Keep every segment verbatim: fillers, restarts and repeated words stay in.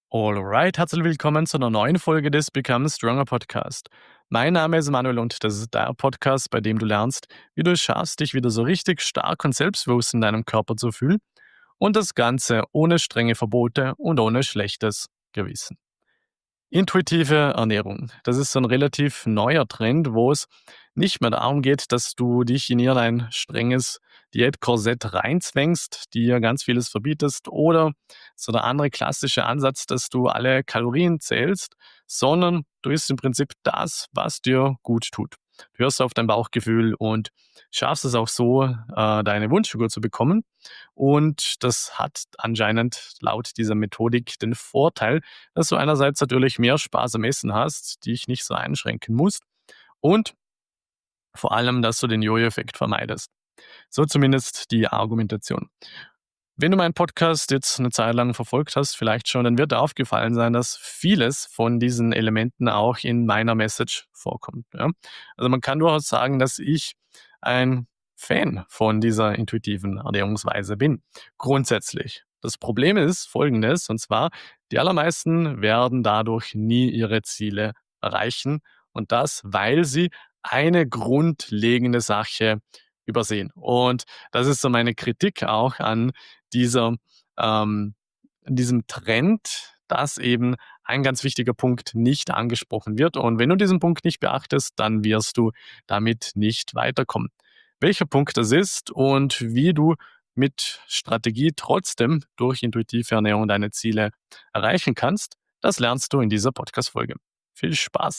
Alright, herzlich willkommen zu einer neuen Folge des Become Stronger Podcast. Mein Name ist Manuel und das ist der Podcast, bei dem du lernst, wie du es schaffst, dich wieder so richtig stark und selbstbewusst in deinem Körper zu fühlen und das Ganze ohne strenge Verbote und ohne schlechtes Gewissen. Intuitive Ernährung. Das ist so ein relativ neuer Trend, wo es nicht mehr darum geht, dass du dich in irgendein strenges Diätkorsett reinzwängst, dir ganz vieles verbietest oder so der andere klassische Ansatz, dass du alle Kalorien zählst, sondern du isst im Prinzip das, was dir gut tut. Du hörst auf dein Bauchgefühl und schaffst es auch so, äh, deine Wunschfigur zu bekommen. Und das hat anscheinend laut dieser Methodik den Vorteil, dass du einerseits natürlich mehr Spaß am Essen hast, dich nicht so einschränken musst und vor allem, dass du den Jojo-Effekt vermeidest. So zumindest die Argumentation. Wenn du meinen Podcast jetzt eine Zeit lang verfolgt hast, vielleicht schon, dann wird dir aufgefallen sein, dass vieles von diesen Elementen auch in meiner Message vorkommt, ja? Also, man kann durchaus sagen, dass ich ein Fan von dieser intuitiven Ernährungsweise bin, grundsätzlich. Das Problem ist Folgendes, und zwar, die allermeisten werden dadurch nie ihre Ziele erreichen und das, weil sie eine grundlegende Sache übersehen. Und das ist so meine Kritik auch an dieser ähm, diesem Trend, dass eben ein ganz wichtiger Punkt nicht angesprochen wird. Und wenn du diesen Punkt nicht beachtest, dann wirst du damit nicht weiterkommen. Welcher Punkt das ist und wie du mit Strategie trotzdem durch intuitive Ernährung deine Ziele erreichen kannst, das lernst du in dieser Podcast-Folge. Viel Spaß!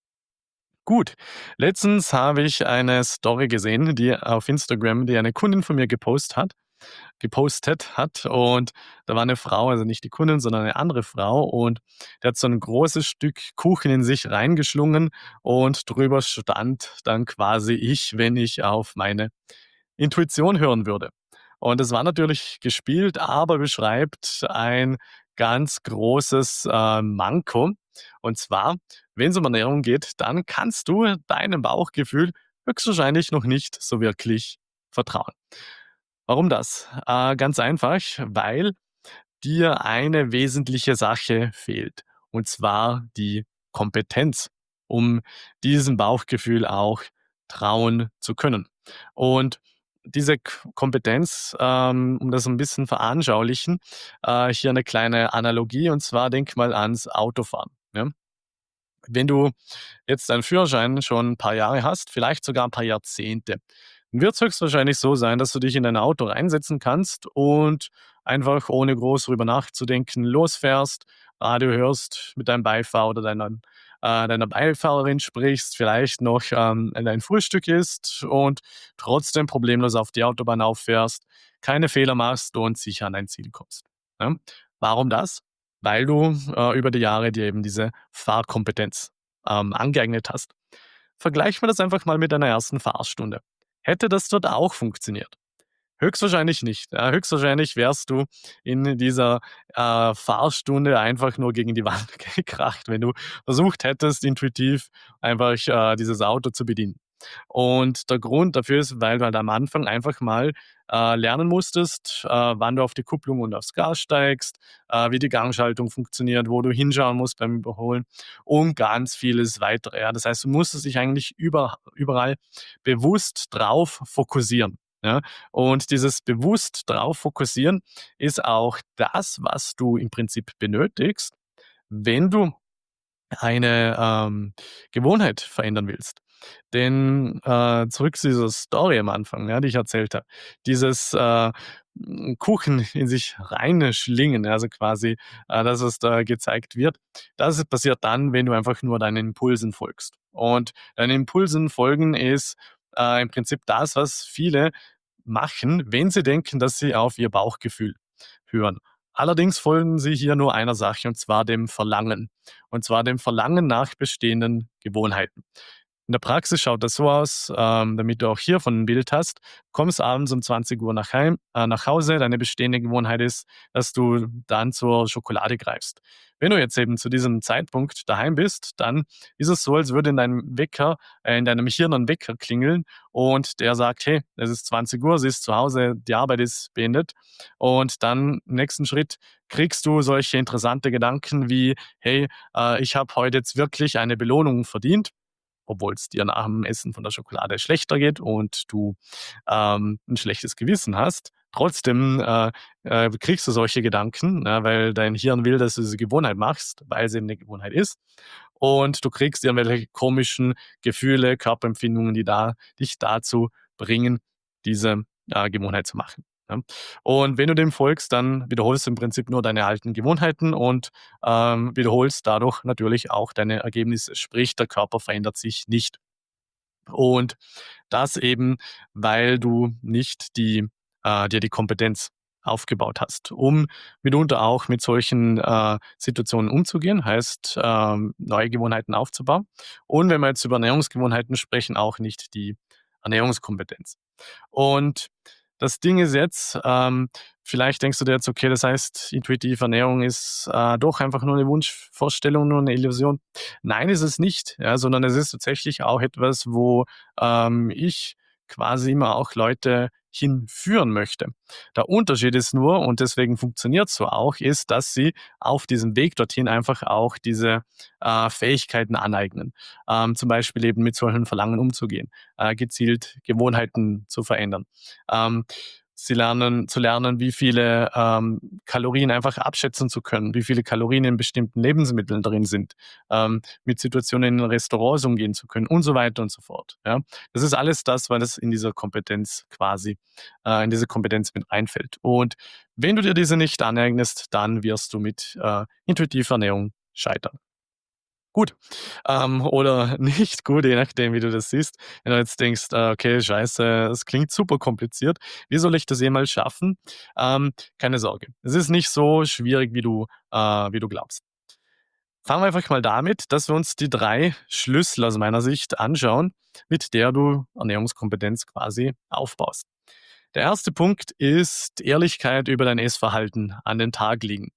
Gut, letztens habe ich eine Story gesehen, die auf Instagram, die eine Kundin von mir gepostet hat gepostet hat. Und da war eine Frau, also nicht die Kundin, sondern eine andere Frau und die hat so ein großes Stück Kuchen in sich reingeschlungen und drüber stand dann quasi ich, wenn ich auf meine Intuition hören würde. Und es war natürlich gespielt, aber beschreibt ein ganz großes, äh, Manko. Und zwar, wenn es um Ernährung geht, dann kannst du deinem Bauchgefühl höchstwahrscheinlich noch nicht so wirklich vertrauen. Warum das? Äh, ganz einfach, weil dir eine wesentliche Sache fehlt, und zwar die Kompetenz, um diesem Bauchgefühl auch trauen zu können. Und diese K Kompetenz, ähm, um das ein bisschen veranschaulichen, äh, hier eine kleine Analogie, und zwar denk mal ans Autofahren, ja? Wenn du jetzt deinen Führerschein schon ein paar Jahre hast, vielleicht sogar ein paar Jahrzehnte, dann wird es höchstwahrscheinlich so sein, dass du dich in dein Auto reinsetzen kannst und einfach ohne groß drüber nachzudenken losfährst, Radio hörst, mit deinem Beifahrer oder deiner äh, deiner Beifahrerin sprichst, vielleicht noch, ähm, dein Frühstück isst und trotzdem problemlos auf die Autobahn auffährst, keine Fehler machst und sicher an dein Ziel kommst, ja? Warum das? Weil du, äh, über die Jahre dir eben diese Fahrkompetenz, ähm, angeeignet hast. Vergleichen wir das einfach mal mit deiner ersten Fahrstunde. Hätte das dort auch funktioniert? Höchstwahrscheinlich nicht. Ja, höchstwahrscheinlich wärst du in dieser, äh, Fahrstunde einfach nur gegen die Wand gekracht, wenn du versucht hättest, intuitiv einfach, äh, dieses Auto zu bedienen. Und der Grund dafür ist, weil du halt am Anfang einfach mal, äh, lernen musstest, äh, wann du auf die Kupplung und aufs Gas steigst, äh, wie die Gangschaltung funktioniert, wo du hinschauen musst beim Überholen und ganz vieles weitere, ja. Das heißt, du musstest dich eigentlich über überall bewusst drauf fokussieren, ja? Und dieses bewusst drauf fokussieren ist auch das, was du im Prinzip benötigst, wenn du eine, ähm, Gewohnheit verändern willst. Denn, äh, zurück zu dieser Story am Anfang, ja, die ich erzählt habe. Dieses, äh, hm, Kuchen in sich reinschlingen, ja, also quasi, äh, das, was da gezeigt wird, das ist passiert dann, wenn du einfach nur deinen Impulsen folgst. Und deinen Impulsen folgen ist, äh, im Prinzip das, was viele machen, wenn sie denken, dass sie auf ihr Bauchgefühl hören. Allerdings folgen sie hier nur einer Sache, und zwar dem Verlangen. Und zwar dem Verlangen nach bestehenden Gewohnheiten. In der Praxis schaut das so aus, ähm, damit du auch hiervon 'n Bild hast. Kommst abends um zwanzig Uhr nach heim äh, nach Hause. Deine bestehende Gewohnheit ist, dass du dann zur Schokolade greifst. Wenn du jetzt eben zu diesem Zeitpunkt daheim bist, dann ist es so, als würde in deinem Wecker äh, in deinem Hirn ein Wecker klingeln und der sagt: „Hey, es ist zwanzig Uhr, sie ist zu Hause, die Arbeit ist beendet." Und dann im nächsten Schritt kriegst du solche interessante Gedanken wie: „Hey, äh, ich habe heute jetzt wirklich eine Belohnung verdient", obwohl es dir nach dem Essen von der Schokolade schlechter geht und du, ähm, 'n schlechtes Gewissen hast. Trotzdem, äh, äh, kriegst du solche Gedanken, ja, weil dein Hirn will, dass du diese Gewohnheit machst, weil es eben 'ne Gewohnheit ist. Und du kriegst irgendwelche komischen Gefühle, Körperempfindungen, die da dich dazu bringen, diese, äh, Gewohnheit zu machen, ja? Und wenn du dem folgst, dann wiederholst du im Prinzip nur deine alten Gewohnheiten und, ähm, wiederholst dadurch natürlich auch deine Ergebnisse, sprich der Körper verändert sich nicht. Und das eben, weil du nicht die äh, dir die Kompetenz aufgebaut hast, um mitunter auch mit solchen, äh, Situationen umzugehen, heißt, ähm, neue Gewohnheiten aufzubauen. Und wenn wir jetzt über Ernährungsgewohnheiten sprechen, auch nicht die Ernährungskompetenz. Und das Ding ist jetzt, ähm, vielleicht denkst du dir jetzt: „Okay, das heißt, intuitive Ernährung ist, äh, doch einfach nur 'ne Wunschvorstellung, nur 'ne Illusion." Nein, ist es nicht, ja, sondern es ist tatsächlich auch etwas, wo, ähm, ich quasi immer auch Leute hinführen möchte. Der Unterschied ist nur, und deswegen funktioniert's so auch, ist, dass sie auf diesem Weg dorthin einfach auch diese, äh, Fähigkeiten aneignen. Ähm, zum Beispiel eben mit solchen Verlangen umzugehen, äh, gezielt Gewohnheiten zu verändern. Ähm, sie lernen zu lernen, wie viele, ähm, Kalorien einfach abschätzen zu können, wie viele Kalorien in bestimmten Lebensmitteln drin sind, ähm, mit Situationen in Restaurants umgehen zu können und so weiter und so fort, ja? Das ist alles das, weil das in dieser Kompetenz quasi äh, in diese Kompetenz mit einfällt. Und wenn du dir diese nicht aneignest, dann wirst du mit, äh, intuitiver Ernährung scheitern. Gut, ähm, oder nicht gut, je nachdem, wie du das siehst. Wenn du jetzt denkst: „Äh, okay, scheiße, das klingt super kompliziert. Wie soll ich das jemals schaffen?" Ähm, keine Sorge. Es ist nicht so schwierig, wie du äh, wie du glaubst. Fangen wir einfach mal damit, dass wir uns die drei Schlüssel aus meiner Sicht anschauen, mit der du Ernährungskompetenz quasi aufbaust. Der erste Punkt ist Ehrlichkeit über dein Essverhalten an den Tag legen.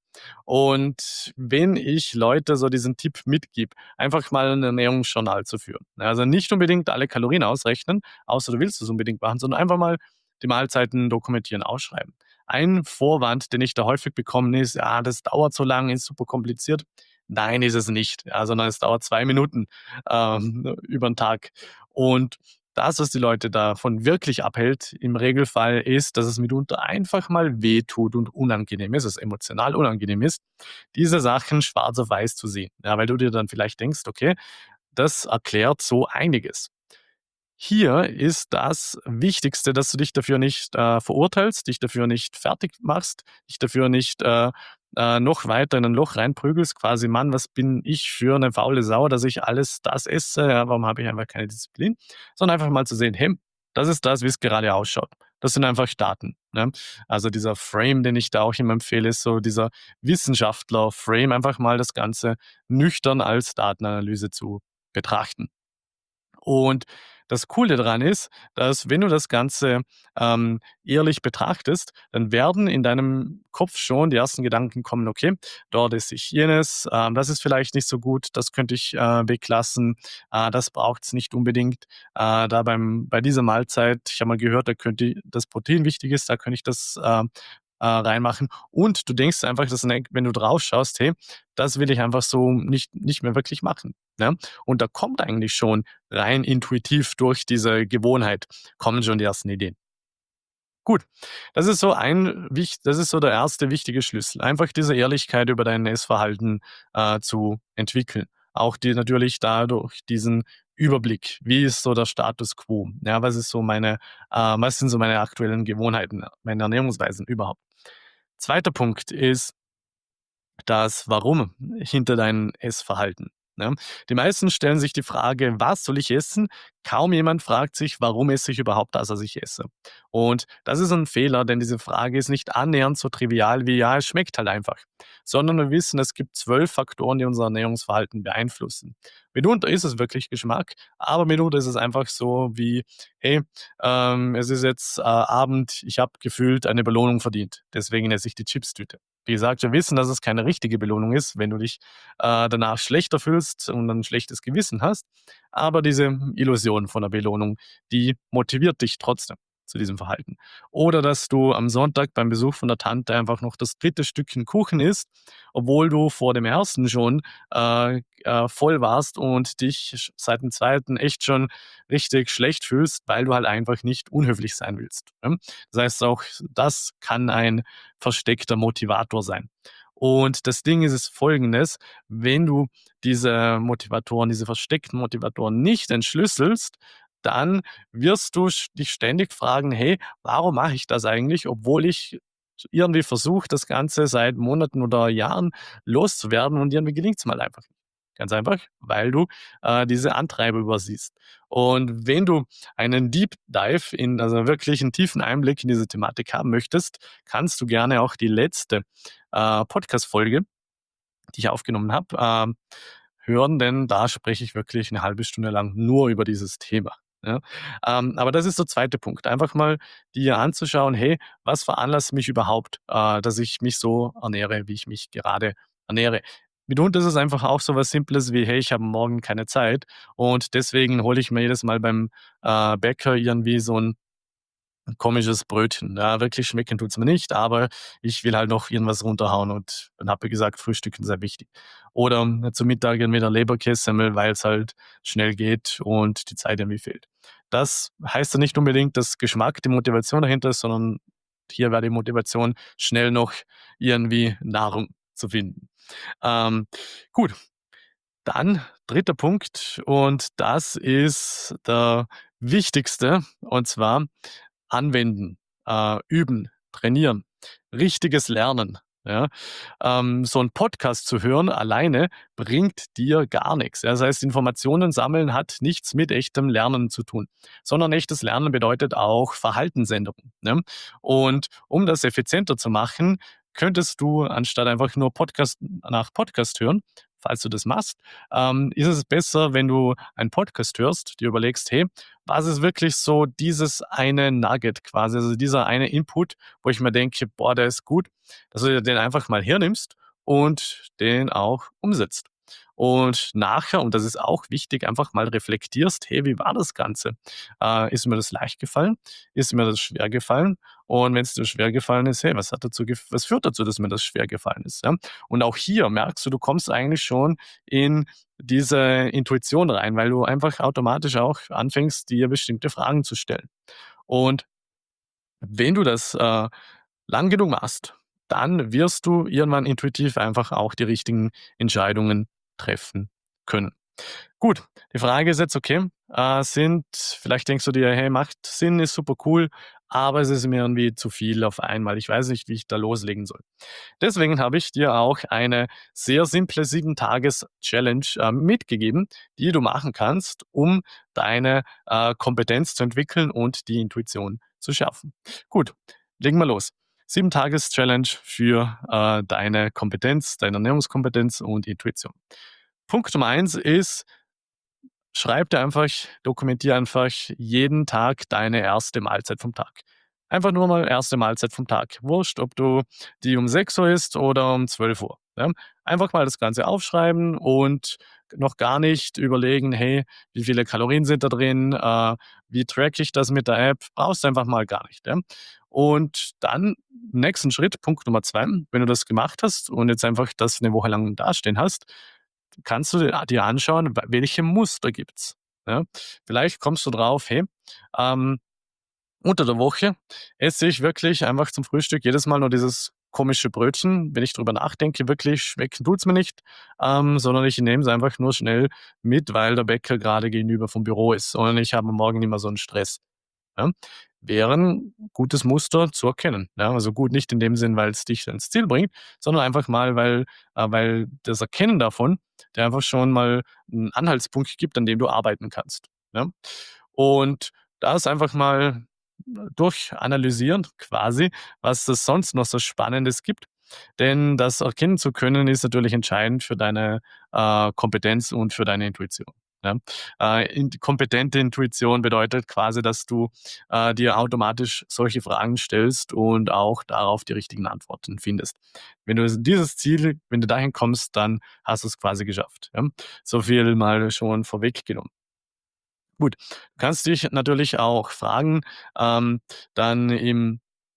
Und wenn ich Leute so diesen Tipp mitgebe, einfach mal 'n Ernährungsjournal zu führen. Ja, also nicht unbedingt alle Kalorien ausrechnen, außer du willst es unbedingt machen, sondern einfach mal die Mahlzeiten dokumentieren, ausschreiben. Ein Vorwand, den ich da häufig bekomme, ist: „Ja, das dauert so lang, ist super kompliziert." Nein, ist es nicht, ja, sondern es dauert zwei Minuten, ähm, über 'n Tag. Und das, was die Leute davon wirklich abhält im Regelfall, ist, dass es mitunter einfach mal wehtut und unangenehm ist, es emotional unangenehm ist, diese Sachen schwarz auf weiß zu sehen. Ja, weil du dir dann vielleicht denkst: „Okay, das erklärt so einiges." Hier ist das Wichtigste, dass du dich dafür nicht, äh, verurteilst, dich dafür nicht fertig machst, dich dafür nicht, äh, äh, noch weiter in ein Loch reinprügelst, quasi: „Mann, was bin ich für 'ne faule Sau, dass ich alles das esse, ja, warum habe ich einfach keine Disziplin?" Sondern einfach mal zu sehen: „Hey, das ist das, wie's gerade ausschaut." Das sind einfach Daten, ne? Also, dieser Frame, den ich da auch immer empfehle, ist so dieser Wissenschaftler-Frame, einfach mal das Ganze nüchtern als Datenanalyse zu betrachten. Und das Coole daran ist, dass wenn du das Ganze, ähm, ehrlich betrachtest, dann werden in deinem Kopf schon die ersten Gedanken kommen: „Okay, dort esse ich jenes, ähm, das ist vielleicht nicht so gut, das könnte ich, äh, weglassen, äh, das braucht's nicht unbedingt. Äh, da beim bei dieser Mahlzeit, ich habe mal gehört, da könnte das Protein wichtig ist, da könnte ich das, ähm, äh, reinmachen." Und du denkst einfach, dass ne wenn du drauf schaust: „Hey, das will ich einfach so nicht nicht mehr wirklich machen", ne? Und da kommt eigentlich schon rein intuitiv durch diese Gewohnheit kommen schon die ersten Ideen. Gut, das ist so ein wich das ist so der erste wichtige Schlüssel. Einfach diese Ehrlichkeit über dein Essverhalten, äh, zu entwickeln. Auch dir natürlich dadurch diesen Überblick. Wie ist so der Status quo? Ja, was ist so meine äh, was sind so meine aktuellen Gewohnheiten, meine Ernährungsweisen überhaupt? Zweiter Punkt ist das Warum hinter deinem Essverhalten. Ne? Die meisten stellen sich die Frage: „Was soll ich essen?“ Kaum jemand fragt sich: „Warum esse ich überhaupt das, was ich esse?“ Und das ist ein Fehler, denn diese Frage ist nicht annähernd so trivial wie: „Ja, es schmeckt halt einfach“, sondern wir wissen, es gibt zwölf Faktoren, die unser Ernährungsverhalten beeinflussen. Mitunter ist es wirklich Geschmack, aber mitunter ist es einfach so wie: „Hey, ähm, es ist jetzt, äh, Abend, ich habe gefühlt eine Belohnung verdient, deswegen esse ich die Chipstüte.“ Wie gesagt, wir wissen, dass es keine richtige Belohnung ist, wenn du dich äh, danach schlechter fühlst und ein schlechtes Gewissen hast. Aber diese Illusion von der Belohnung, die motiviert dich trotzdem zu diesem Verhalten. Oder dass du am Sonntag beim Besuch von der Tante einfach noch das dritte Stückchen Kuchen isst, obwohl du vor dem ersten schon äh, äh, voll warst und dich sch- seit dem zweiten echt schon richtig schlecht fühlst, weil du halt einfach nicht unhöflich sein willst. Ne? Das heißt, auch das kann ein versteckter Motivator sein. Und das Ding ist es folgendes: Wenn du diese Motivatoren, diese versteckten Motivatoren nicht entschlüsselst, dann wirst du sch dich ständig fragen: „Hey, warum mache ich das eigentlich, obwohl ich irgendwie versuche, das Ganze seit Monaten oder Jahren loszuwerden und irgendwie gelingt's mal einfach nicht.“ Ganz einfach, weil du, äh, diese Antreiber übersiehst. Und wenn du einen Deep Dive in also wirklich einen tiefen Einblick in diese Thematik haben möchtest, kannst du gerne auch die letzte, äh, Podcast-Folge, die ich aufgenommen habe, ähm, hören, denn da spreche ich wirklich eine halbe Stunde lang nur über dieses Thema, ja? Ähm, aber das ist der zweite Punkt. Einfach mal dir anzuschauen: „Hey, was veranlasst mich überhaupt, äh, dass ich mich so ernähre, wie ich mich gerade ernähre?“ Mitunter ist es einfach auch so was Simples wie: „Hey, ich habe morgen keine Zeit und deswegen hole ich mir jedes Mal beim, äh, Bäcker irgendwie so 'n 'n komisches Brötchen. Ja, wirklich schmecken tut's mir nicht, aber ich will halt noch irgendwas runterhauen und dann habe ich gesagt, Frühstücken sehr wichtig. Oder ähm, zum Mittag entweder Leberkässemmel, weil's halt schnell geht und die Zeit irgendwie fehlt. Das heißt ja nicht unbedingt, dass Geschmack die Motivation dahinter ist, sondern hier wäre die Motivation, schnell noch irgendwie Nahrung zu finden. Ähm, gut, dann dritter Punkt und das ist der wichtigste, und zwar anwenden, äh, üben, trainieren, richtiges Lernen, ja? Ähm, so 'n Podcast zu hören alleine bringt dir gar nix, ja? Das heißt, Informationen sammeln hat nichts mit echtem Lernen zu tun, sondern echtes Lernen bedeutet auch Verhaltensänderung, ne? Und um das effizienter zu machen, könntest du anstatt einfach nur Podcast nach Podcast hören, falls du das machst, ähm, ist es besser, wenn du einen Podcast hörst, dir überlegst: „Hey, was ist wirklich so dieses eine Nugget quasi, also dieser eine Input, wo ich mir denke: „Boah, der ist gut“, dass du dir den einfach mal hernimmst und den auch umsetzt. Und nachher, und das ist auch wichtig, einfach mal reflektierst: „Hey, wie war das Ganze? Äh, ist mir das leicht gefallen? Ist mir das schwer gefallen? Und wenn es dir schwer gefallen ist, hey, was hat dazu gef was führt dazu, dass mir das schwer gefallen ist?“ Ja? Und auch hier merkst du, du kommst eigentlich schon in diese Intuition rein, weil du einfach automatisch auch anfängst, dir bestimmte Fragen zu stellen. Und wenn du das, äh, lang genug machst, dann wirst du irgendwann intuitiv einfach auch die richtigen Entscheidungen treffen können. Gut, die Frage ist jetzt, okay, äh, sind vielleicht denkst du dir: „Hey, macht Sinn, ist super cool, aber es ist mir irgendwie zu viel auf einmal. Ich weiß nicht, wie ich da loslegen soll.“ Deswegen habe ich dir auch eine sehr simple sieben-Tages-Challenge, ähm, mitgegeben, die du machen kannst, um deine, äh, Kompetenz zu entwickeln und die Intuition zu schärfen. Gut, legen wir los. sieben-Tages-Challenge für, äh, deine Kompetenz, deine Ernährungskompetenz und Intuition. Punkt Nummer eins ist: Schreib dir einfach, dokumentiere einfach jeden Tag deine erste Mahlzeit vom Tag. Einfach nur mal erste Mahlzeit vom Tag. Wurscht, ob du die um sechs Uhr isst oder um zwölf Uhr. Ja? Einfach mal das Ganze aufschreiben und noch gar nicht überlegen: „Hey, wie viele Kalorien sind da drin? Äh, wie tracke ich das mit der App?“ Brauchst du einfach mal gar nicht, ja? Und dann nächsten Schritt, Punkt Nummer zwei, wenn du das gemacht hast und jetzt einfach das eine Woche lang dastehen hast, kannst du dir dir anschauen, w welche Muster gibt's, ja? Vielleicht kommst du drauf: „Hey, ähm, unter der Woche esse ich wirklich einfach zum Frühstück jedes Mal nur dieses komische Brötchen. Wenn ich drüber nachdenke, wirklich schmecken tut's mir nicht, ähm, sondern ich nehme es einfach nur schnell mit, weil der Bäcker gerade gegenüber vom Büro ist und ich habe am Morgen immer so einen Stress.“ Ja? Wäre 'n gutes Muster zu erkennen, ja? Also, gut nicht in dem Sinn, weil es dich ans Ziel bringt, sondern einfach mal, weil äh, weil das Erkennen davon der einfach schon mal 'n Anhaltspunkt gibt, an dem du arbeiten kannst, ja? Und das einfach mal durchanalysieren quasi, was es sonst noch so Spannendes gibt. Denn das erkennen zu können, ist natürlich entscheidend für deine, äh, Kompetenz und für deine Intuition, ja? Äh, int kompetente Intuition bedeutet quasi, dass du, äh, dir automatisch solche Fragen stellst und auch darauf die richtigen Antworten findest. Wenn du dieses Ziel wenn du dahin kommst, dann hast du's quasi geschafft, ja? So viel mal schon vorweggenommen. Gut, du kannst dich natürlich auch fragen, ähm, dann im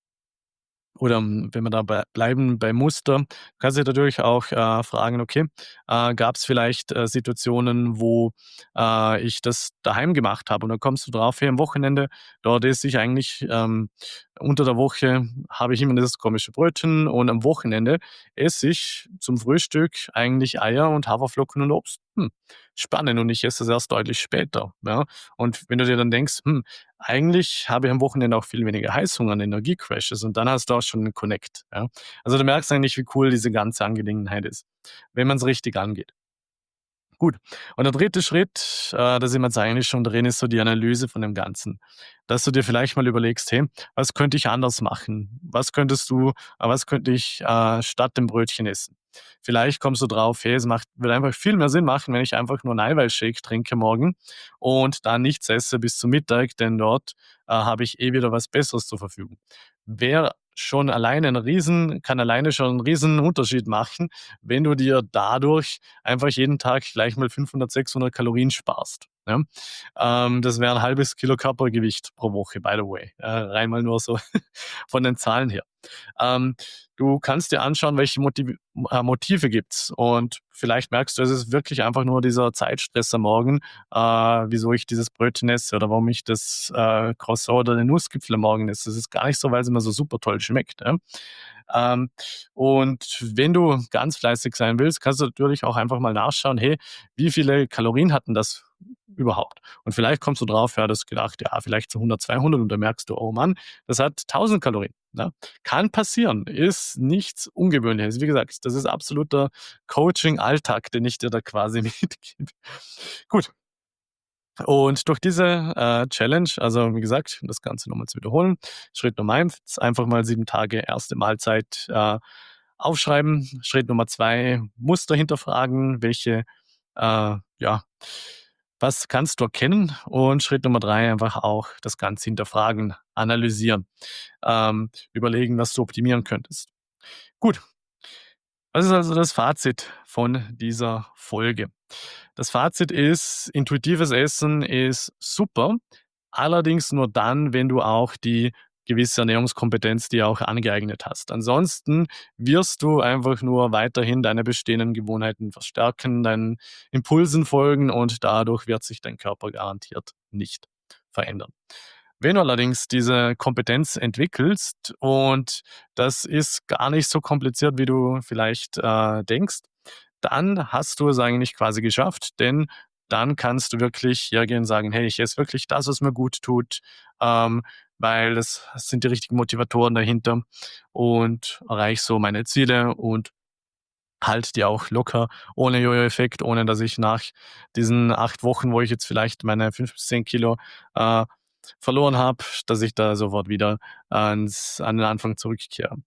oder, hm, wenn wir dabei bleiben beim Muster, kannst du dich natürlich auch, äh, fragen: „Okay, äh, gab's vielleicht, äh, Situationen, wo, äh, ich das daheim gemacht habe?“ Und dann kommst du drauf: „Hey, am Wochenende, dort esse ich eigentlich ähm, unter der Woche habe ich immer dieses komische Brötchen und am Wochenende esse ich zum Frühstück eigentlich Eier und Haferflocken und Obst. Hm, spannend und ich esse das erst deutlich später“, ja? Und wenn du dir dann denkst: „Hm, eigentlich habe ich am Wochenende auch viel weniger Heißhunger und Energiecrashes“, und dann hast du auch schon 'n Connect, ja? Also, du merkst eigentlich, wie cool diese ganze Angelegenheit ist, wenn man's richtig angeht. Gut. Und der dritte Schritt, äh, da sind wir jetzt eigentlich schon drin, ist so die Analyse von dem Ganzen. Dass du dir vielleicht mal überlegst: „Hey, was könnte ich anders machen? Was könntest du äh, was könnte ich, äh, statt dem Brötchen essen?“ Vielleicht kommst du drauf: „Hey, es macht würde einfach viel mehr Sinn machen, wenn ich einfach nur 'n Eiweißshake trinke morgen und dann nichts esse bis zum Mittag, denn dort, äh, habe ich eh wieder was Besseres zur Verfügung.“ Wäre schon alleine 'n Riesen kann alleine schon 'n Riesenunterschied machen, wenn du dir dadurch einfach jeden Tag gleich mal fünfhundert, sechshundert Kalorien sparst, ja? Ähm, das wäre 'n halbes Kilo Körpergewicht pro Woche, by the way, äh, rein mal nur so von den Zahlen her. Ähm, du kannst dir anschauen, welche Motivi äh, Motive gibt's und vielleicht merkst du, es ist wirklich einfach nur dieser Zeitstress am Morgen, äh, wieso ich dieses Brötchen esse oder warum ich das, äh, Croissant oder den Nussgipfel am Morgen esse. Das ist gar nicht so, weil's immer so super toll schmeckt, ja? Ähm, und wenn du ganz fleißig sein willst, kannst du natürlich auch einfach mal nachschauen: „Hey, wie viele Kalorien hat 'n das überhaupt?“ Und vielleicht kommst du drauf, ja, du hast gedacht, ja, vielleicht so hundert, zweihundert und dann merkst du: „Oh Mann, das hat tausend Kalorien“, ne? Kann passieren, ist nichts Ungewöhnliches. Wie gesagt, das ist absoluter Coaching-Alltag, den ich dir da quasi mitgebe. Gut. Und durch diese, äh, Challenge also, wie gesagt, um das Ganze noch mal zu wiederholen: Schritt Nummer eins, einfach mal sieben Tage erste Mahlzeit, äh, aufschreiben. Schritt Nummer zwei, Muster hinterfragen, welche, äh ja, was kannst du erkennen? Und Schritt Nummer drei, einfach auch das Ganze hinterfragen, analysieren, ähm, überlegen, was du optimieren könntest. Gut. Was ist also das Fazit von dieser Folge? Das Fazit ist: Intuitives Essen ist super, allerdings nur dann, wenn du auch die gewisse Ernährungskompetenz dir auch angeeignet hast. Ansonsten wirst du einfach nur weiterhin deine bestehenden Gewohnheiten verstärken, deinen Impulsen folgen und dadurch wird sich dein Körper garantiert nicht verändern. Wenn du allerdings diese Kompetenz entwickelst und das ist gar nicht so kompliziert, wie du vielleicht, äh, denkst, dann hast du es eigentlich quasi geschafft, denn dann kannst du wirklich hergehen und sagen: „Hey, ich esse wirklich das, was mir gut tut, ähm, weil das sind die richtigen Motivatoren dahinter und erreiche so meine Ziele und halte die auch locker ohne Jojo-Effekt, ohne dass ich nach diesen acht Wochen, wo ich jetzt vielleicht meine fünf bis zehn Kilo, äh, verloren habe, dass ich da sofort wieder ans an den Anfang zurückkehre.“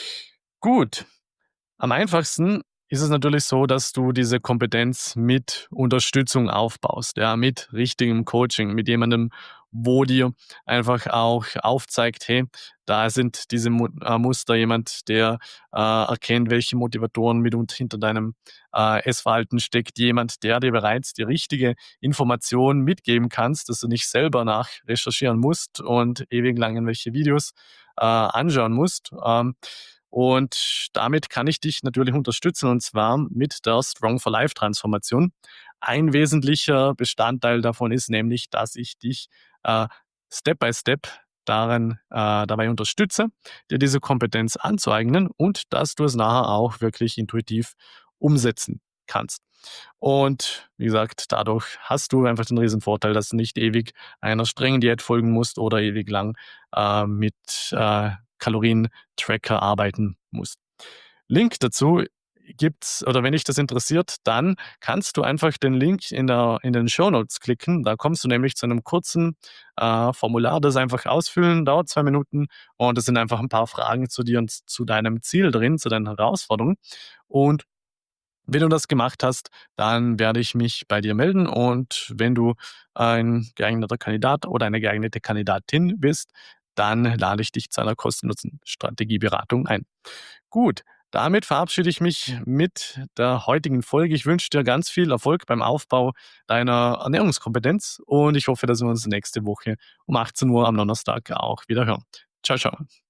Gut. Am einfachsten ist es natürlich so, dass du diese Kompetenz mit Unterstützung aufbaust, ja, mit richtigem Coaching, mit jemandem, wo dir einfach auch aufzeigt: „Hey, da sind diese Mu äh, Muster“, jemand, der, äh, erkennt, welche Motivatoren mitunter hinter deinem, äh, Essverhalten steckt, jemand, der dir bereits die richtige Information mitgeben kannst, dass du nicht selber nachrecherchieren musst und ewig lang irgendwelche Videos, äh, anschauen musst. Ähm, und damit kann ich dich natürlich unterstützen und zwar mit der Strong for Life Transformation. Ein wesentlicher Bestandteil davon ist nämlich, dass ich dich, äh, Step by Step darin äh, dabei unterstütze, dir diese Kompetenz anzueignen und dass du es nachher auch wirklich intuitiv umsetzen kannst. Und wie gesagt, dadurch hast du einfach den Riesenvorteil, dass du nicht ewig einer strengen Diät folgen musst oder ewig lang, äh, mit, äh, Kalorien-Tracker arbeiten musst. Link dazu gibt's oder wenn dich das interessiert, dann kannst du einfach den Link in der in den Shownotes klicken. Da kommst du nämlich zu einem kurzen, äh, Formular, das einfach ausfüllen, dauert zwei Minuten und es sind einfach ein paar Fragen zu dir und z zu deinem Ziel drin, zu deinen Herausforderungen. Und wenn du das gemacht hast, dann werde ich mich bei dir melden und wenn du ein geeigneter Kandidat oder eine geeignete Kandidatin bist, dann lade ich dich zu einer kostenlosen Strategieberatung ein. Gut, damit verabschiede ich mich mit der heutigen Folge. Ich wünsche dir ganz viel Erfolg beim Aufbau deiner Ernährungskompetenz und ich hoffe, dass wir uns nächste Woche um achtzehn Uhr am Donnerstag auch wieder hören. Ciao, ciao.